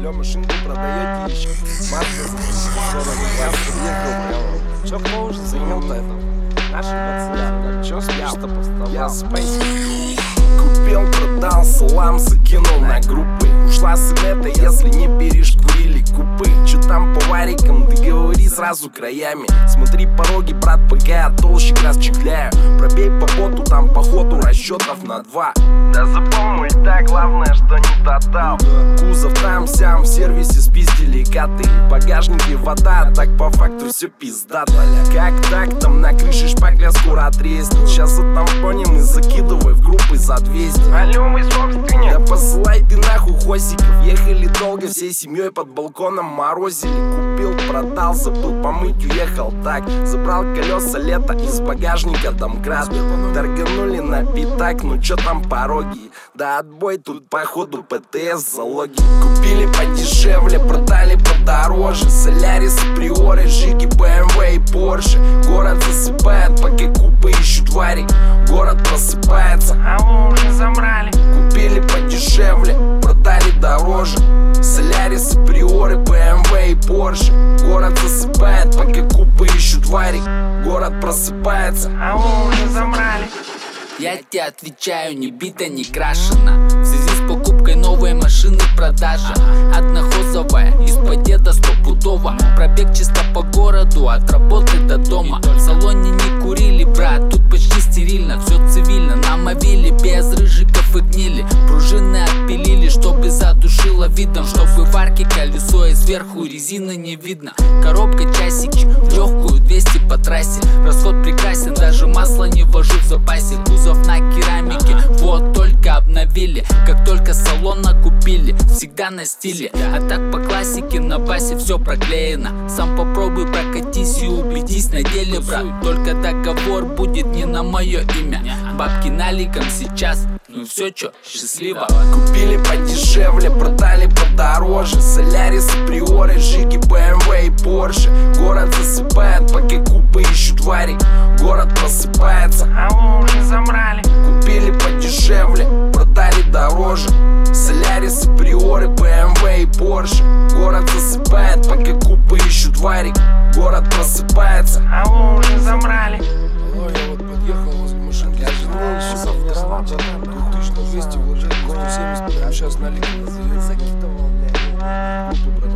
алло, машинку продаете еще. Марка за 40 приехал прямо. Чё, кто уже занял-то это? Наши пацаны, чё спишь-то поставил? Я спейс. Купил, продал, салам закинул на группы. Ушла с инета, если не перешкурили купы. Чё там по варикам, ты говори сразу краями. Смотри пороги, брат, пока я толщик расчехляю. Пробей по боту, там по ходу расчетов на 2. Да запомни, так главное, что не тотал. Кузов там-сям, в сервисе спиздили коты. В багажнике вода, так по факту все пиздато. Как так, там на крыше шпакля скоро треснет. Сейчас затампоним и закидывай в группы за 200. Алло, мой собственник. Да посылай ты нахуй хосиков. Ехали долго, всей семьей под балконом морозили. Купил, продал, забыл помыть, уехал так. Забрал колеса лето из багажника домкрат. Торганули на пятак, ну чё там пороги. Да отбой тут походу ПТС залоги. Купили подешевле, продали подороже. Солярисы, Приоры, Жиги, БМВ и Порше. Город засыпает, пока купы ищут варик. Город просыпается, а вы уже забрали. Купили подешевле, продали дороже. Солярисы, Приоры, БМВ и Порше. Город засыпает, пока купы ищут варик. Город просыпается, а вы уже забрали. Я тебе отвечаю, не бита, не крашена. В связи с покупкой новой машины продажа. Однохозовая, из-под деда стопудово. Пробег чисто по городу, от работы до дома. В салоне не курили, брат, тут почти стерильно. Все цивильно, намовили, без рыжиков и гнили. Пружины отпилили, чтобы задушило видом. Чтобы в арке колесо и сверху резины не видно. Коробка часики, в легкую 200 по трассе. Расход прекрасен, даже масло не вожу в запасе. На керамике, вот только обновили. Как только салон накупили, всегда на стиле. А так по классике на басе все проклеено. Сам попробуй прокатись и убедись на деле, брат. Только договор будет не на мое имя. Бабки наликом сейчас, ну и все, чё, счастливо. Купили подешевле, продали подороже. Солярисы, Приоры, Жиги, БМВ и Порше. Город засыпает, пока купы ищут варик. Город просыпается, а вы уже забрали. Купили подешевле, продали дороже. Солярисы, Приоры, БМВ и Порше. Город засыпает, пока купы ищут варик. Город просыпается, а вы уже забрали. Алло, я вот подъехал возле машинки. Я же не еще завтра. 2200 вложил, 170 прямо сейчас налик. Группы продал.